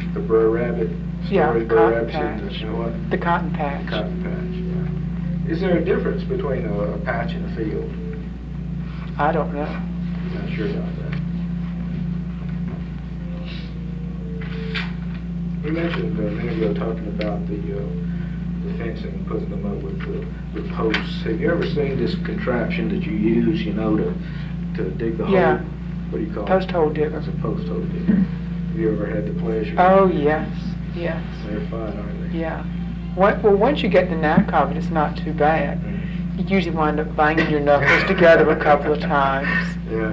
The Brer Rabbit Yeah, story, Brer cotton Rabbit's in patch. the what? The cotton patch. Cotton patch, yeah. Is there a difference between a patch and a field? I don't know. I'm not sure about that. You mentioned a minute ago talking about the fencing, putting them up with posts. Have you ever seen this contraption that you use, to dig the hole? Yeah. What do you call Post it? hole digger. It's a post hole digger. Have you ever had the pleasure? Oh, yes, yes. They're fun, aren't they? Yeah. Well, once you get the knack of it, it's not too bad. Mhm. You usually wind up banging your knuckles together a couple of times. Yeah,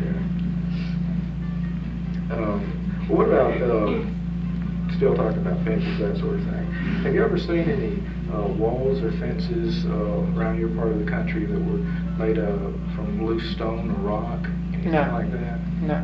yeah. What about, still talking about fences, that sort of thing. Have you ever seen any walls or fences around your part of the country that were made from loose stone or rock? Anything No. like that? No.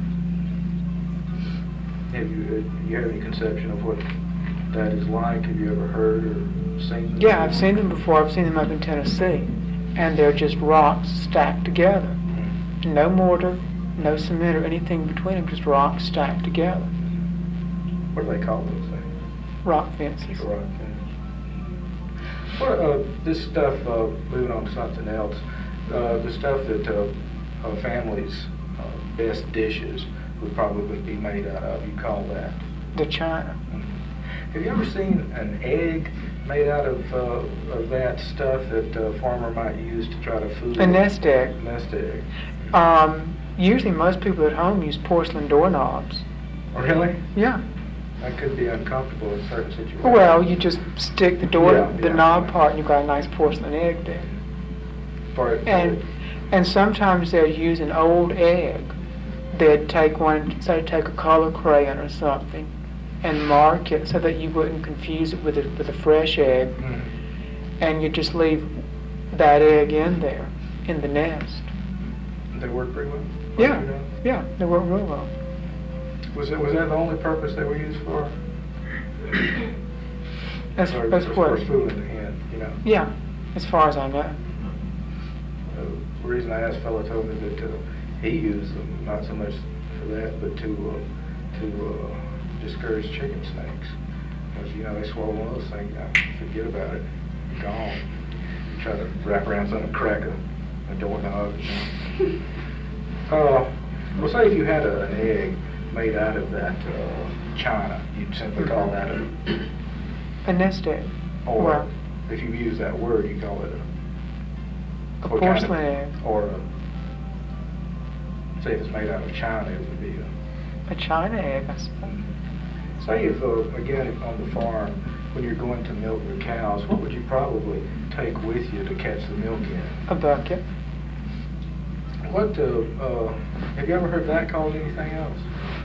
Have you have any conception of what that is like? Have you ever heard or seen them? Yeah, I've seen them before. I've seen them up in Tennessee. And they're just rocks stacked together. Mhm. No mortar, no cement or anything between them, just rocks stacked together. What do they call those things? Rock fences. Rock fence. What, this stuff, moving on to something else, the stuff that families' best dishes would probably be made out of, you call that? The china. Mhm. Have you ever seen an egg made out of that stuff that a farmer might use to try to fool? A nest egg. Nest egg. Usually most people at home use porcelain doorknobs. Oh, really? Yeah. That could be uncomfortable in certain situations. Well, you just stick the door, Yeah, the yeah. knob part, and you've got a nice porcelain egg there. And sometimes they'll use an old egg. They'd take one, say take a color crayon or something, and mark it so that you wouldn't confuse it with a fresh egg, Mhm. and you just leave that egg in there, in the nest. They work pretty well? Yeah, You know? yeah, they work real well. Was that the only purpose they were used for? That's Or what. for fooling the hen, Yeah, as far as I know. The reason I asked, fellow told me that he used them not so much for that, but to discourage chicken snakes. Because they swallow one of those things, forget about it, gone. You try to wrap around something, crack a doorknob. Well, say if you had an egg made out of that china, you'd simply call that A nest egg. or Well, if you use that word, you call it a what kind of- porcelain egg. or say if it's made out of china, it would be A china egg, I suppose. say if, again, on the farm, when you're going to milk the cows, what would you probably take with you to catch the milk in? A bucket. What, have you ever heard that called anything else?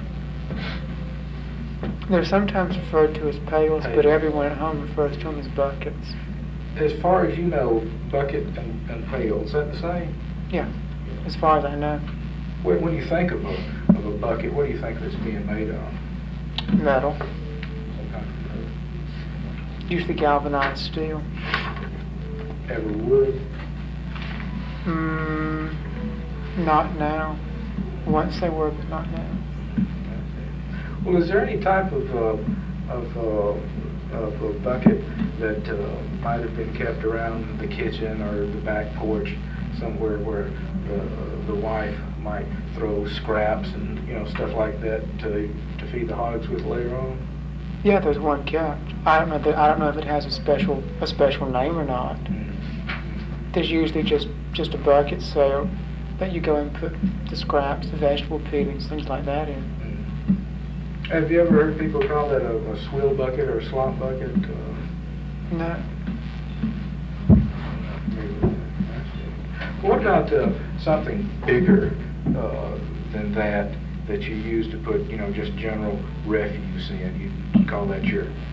They're sometimes referred to as pails, but Pails. everyone at home refers to them as buckets. As far as you know, bucket and pail, is that the same? Yeah, as far as I know. When you think of a bucket, what do you think it's being made of? Metal, Some kind of usually galvanized steel. ever wood? Not now. Once they were, but not now. Well, is there any type of a bucket that might have been kept around the kitchen or the back porch somewhere where the wife might throw scraps and stuff like that to feed the hogs with later on? Yeah, there's one kept. I don't know if it has a special name or not. There's usually just a bucket so that you go and put the scraps, the vegetable peelings, things like that in. Have you ever heard people call that a swill bucket or a slop bucket? No. What about something bigger than that you use to put, just general refuse in? You call that your